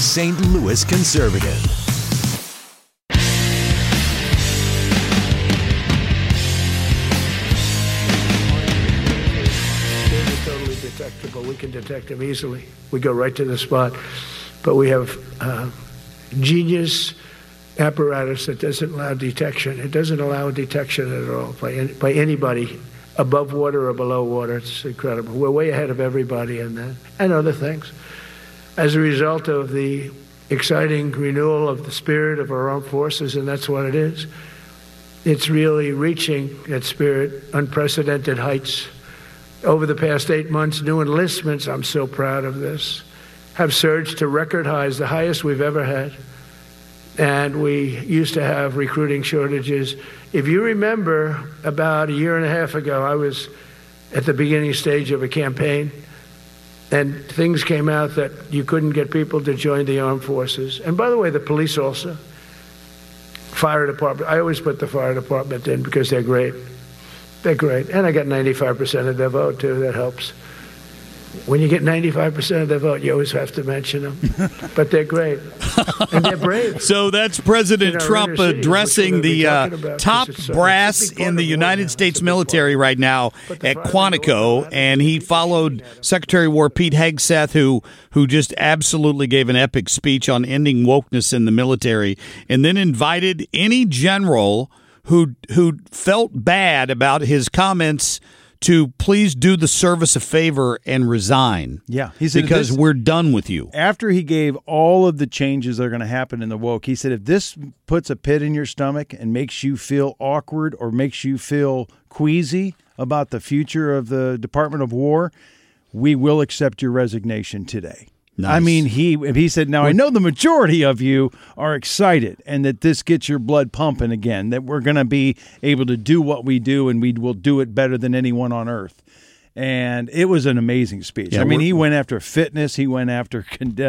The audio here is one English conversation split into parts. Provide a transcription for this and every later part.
St. Louis conservative. They're totally detectable. We can detect them easily. We go right to the spot. But we have genius apparatus that doesn't allow detection. It doesn't allow detection at all by anybody above water or below water. It's incredible. We're way ahead of everybody in that and other things. As a result of the exciting renewal of the spirit of our armed forces, and that's what it is. It's really reaching that spirit, unprecedented heights. Over the past 8 months, new enlistments, I'm so proud of this, have surged to record highs, the highest we've ever had. And we used to have recruiting shortages. If you remember, about a year and a half ago, I was at the beginning stage of a campaign, and things came out that you couldn't get people to join the armed forces. And by the way, the police also. Fire department. I always put the fire department in because they're great. They're great. And I got 95% of their vote, too. That helps. When you get 95% of their vote, you always have to mention them. But they're great. And they're brave. So that's President Trump addressing the top brass in the United States military right now at Quantico. And he followed Secretary of War Pete Hegseth, who just absolutely gave an epic speech on ending wokeness in the military, and then invited any general who felt bad about his comments to please do the service a favor and resign. Yeah, he said because we're done with you. After he gave all of the changes that are going to happen in the woke, he said if this puts a pit in your stomach and makes you feel awkward or makes you feel queasy about the future of the Department of War, we will accept your resignation today. Nice. I mean, he said, now I know the majority of you are excited and that this gets your blood pumping again, that we're going to be able to do what we do and we will do it better than anyone on earth. And it was an amazing speech. Yeah, I mean, he went after fitness. He went after,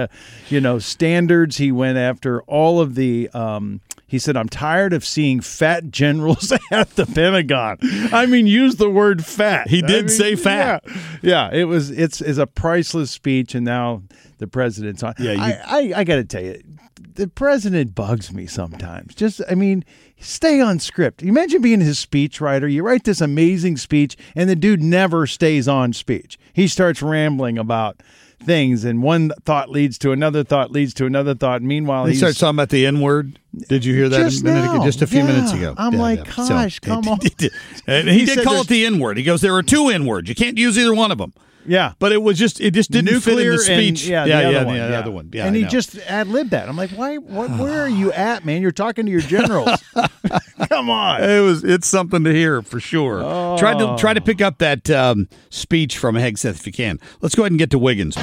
standards. He went after all of the he said, I'm tired of seeing fat generals at the Pentagon. I mean, use the word fat. He did say fat. Yeah, it's a priceless speech, and now the president's on. Yeah, I got to tell you, the president bugs me sometimes. Stay on script. Imagine being his speechwriter. You write this amazing speech, and the dude never stays on speech. He starts rambling about things, and one thought leads to another thought leads to another thought. Meanwhile, he starts talking about the N-word. Did you hear that just a few minutes ago? I'm gosh, come on. And he did call it the N-word. He goes, there are two N-words. You can't use either one of them. Yeah, but it just didn't fit in the speech. The other one. Yeah, and he just ad-libbed that. I'm like, why? Where are you at, man? You're talking to your generals. Come on. It's something to hear for sure. Oh. Try to pick up that speech from Hegseth if you can. Let's go ahead and get to Wiggins.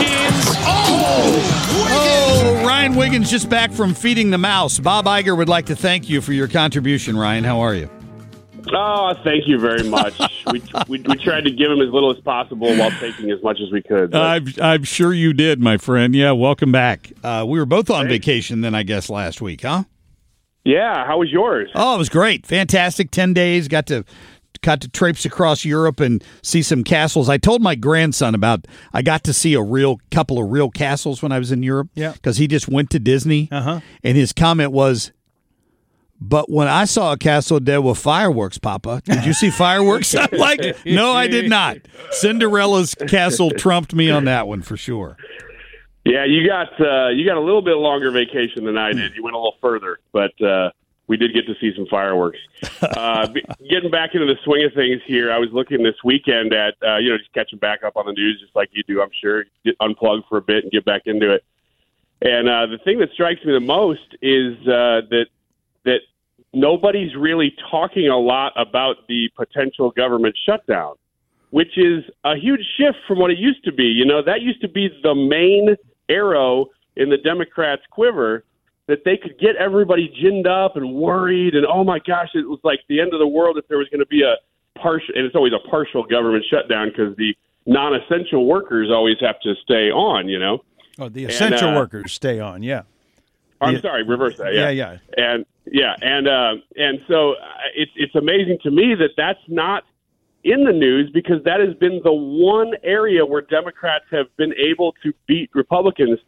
Ryan Wiggins just back from feeding the mouse. Bob Iger would like to thank you for your contribution. Ryan, how are you? Oh, thank you very much. we tried to give him as little as possible while taking as much as we could. I'm sure you did, my friend. Yeah, welcome back. We were both on vacation then, I guess, last week, huh? Yeah, how was yours? Oh, it was great. Fantastic. 10 days. Got to traipse across Europe and see some castles. I told my grandson I got to see a couple of real castles when I was in Europe. Yeah. Because he just went to Disney. Uh-huh. And his comment was, but when I saw a castle, there were fireworks, Papa. Did you see fireworks? I'm like, no, I did not. Cinderella's castle trumped me on that one for sure. Yeah, you got a little bit longer vacation than I did. You went a little further, but we did get to see some fireworks. Getting back into the swing of things here, I was looking this weekend at just catching back up on the news, just like you do, I'm sure. Get unplugged for a bit and get back into it. And the thing that strikes me the most is that nobody's really talking a lot about the potential government shutdown, which is a huge shift from what it used to be. That used to be the main arrow in the Democrats' quiver, that they could get everybody ginned up and worried. And, oh, my gosh, it was like the end of the world if there was going to be a partial, and it's always a partial government shutdown because the non-essential workers always have to stay on, Oh, the essential workers stay on, yeah. I'm sorry, reverse that. Yeah. And so it's amazing to me that that's not in the news, because that has been the one area where Democrats have been able to beat Republicans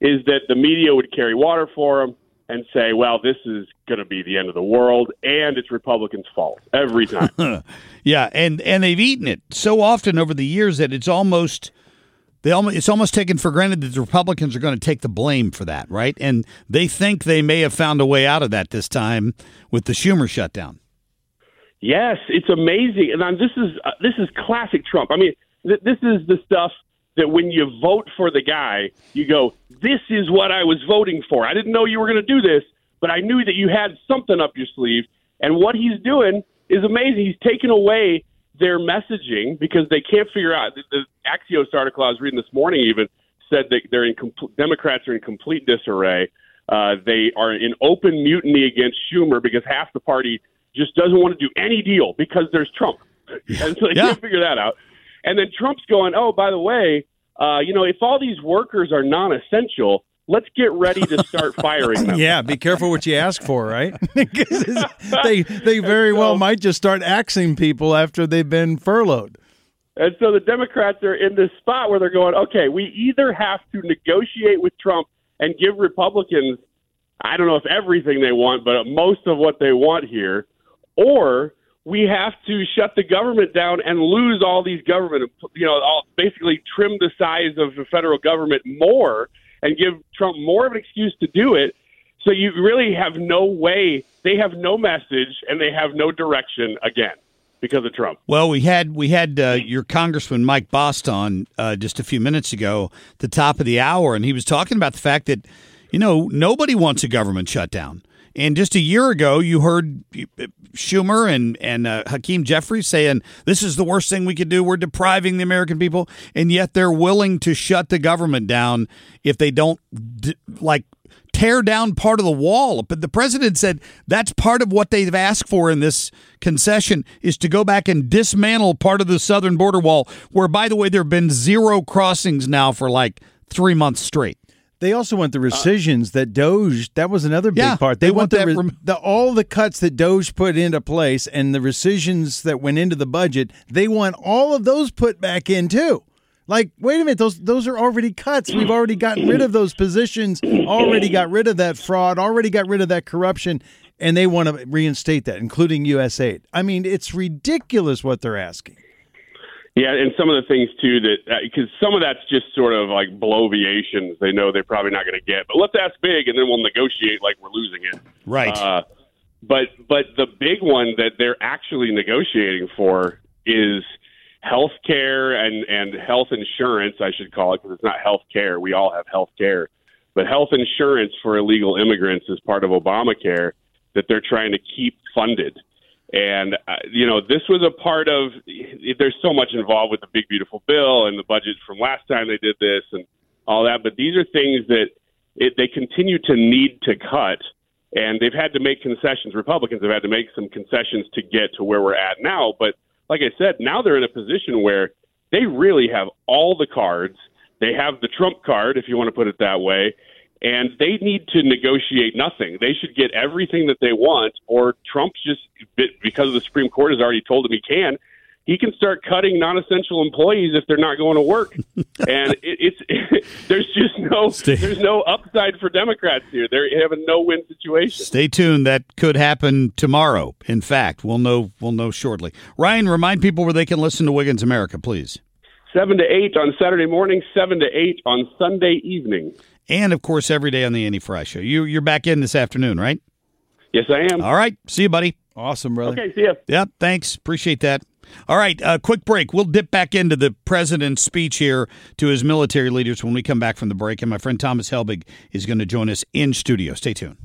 is that the media would carry water for him and say, well, this is going to be the end of the world, and it's Republicans' fault every time. Yeah, and they've eaten it so often over the years that it's almost taken for granted that the Republicans are going to take the blame for that, right? And they think they may have found a way out of that this time with the Schumer shutdown. Yes, it's amazing. And this is classic Trump. I mean, this is the stuff that when you vote for the guy, you go, this is what I was voting for. I didn't know you were going to do this, but I knew that you had something up your sleeve. And what he's doing is amazing. He's taken away their messaging because they can't figure out. The Axios article I was reading this morning even said that Democrats are in complete disarray. They are in open mutiny against Schumer because half the party just doesn't want to do any deal because there's Trump. And so they can't figure that out. And then Trump's going, oh, by the way, if all these workers are non-essential, let's get ready to start firing them. Yeah, be careful what you ask for, right? they very well might just start axing people after they've been furloughed. And so the Democrats are in this spot where they're going, okay, we either have to negotiate with Trump and give Republicans, I don't know if everything they want, but most of what they want here, or we have to shut the government down and lose all these government, basically trim the size of the federal government more and give Trump more of an excuse to do it. So you really have no way. They have no message and they have no direction again because of Trump. Well, we had your Congressman Mike Bost on just a few minutes ago, at the top of the hour, and he was talking about the fact that, nobody wants a government shutdown. And just a year ago, you heard Schumer and Hakeem Jeffries saying, this is the worst thing we could do. We're depriving the American people. And yet they're willing to shut the government down if they don't, tear down part of the wall. But the president said that's part of what they've asked for in this concession is to go back and dismantle part of the southern border wall, where, by the way, there have been 0 crossings now for 3 months straight. They also want the rescissions that DOJ, that was another big part. They want all the cuts that DOJ put into place and the rescissions that went into the budget, they want all of those put back in too. Wait a minute, those are already cuts. We've already gotten rid of those positions, already got rid of that fraud, already got rid of that corruption, and they want to reinstate that, including USAID. I mean, it's ridiculous what they're asking. Yeah, and some of the things, too, that because some of that's just sort of like bloviations they know they're probably not going to get. But let's ask big, and then we'll negotiate like we're losing it. Right. But the big one that they're actually negotiating for is health care and health insurance, I should call it, because it's not health care. We all have health care. But health insurance for illegal immigrants is part of Obamacare that they're trying to keep funded. And, this was a part of – there's so much involved with the Big Beautiful Bill and the budget from last time they did this and all that. But these are things that they continue to need to cut, and they've had to make concessions. Republicans have had to make some concessions to get to where we're at now. But like I said, now they're in a position where they really have all the cards. They have the Trump card, if you want to put it that way. And they need to negotiate nothing. They should get everything that they want, or Trump's just, because the Supreme Court has already told him he can start cutting non-essential employees if they're not going to work. And there's no upside for Democrats here. They have a no-win situation. Stay tuned. That could happen tomorrow. In fact, we'll know shortly. Ryan, remind people where they can listen to Wiggins America, please. 7 to 8 on Saturday morning, 7 to 8 on Sunday evening. And, of course, every day on the Andy Fry Show. You're back in this afternoon, right? Yes, I am. All right. See you, buddy. Awesome, brother. Okay, see ya. Yep, thanks. Appreciate that. All right, quick break. We'll dip back into the president's speech here to his military leaders when we come back from the break. And my friend Thomas Helbig is going to join us in studio. Stay tuned.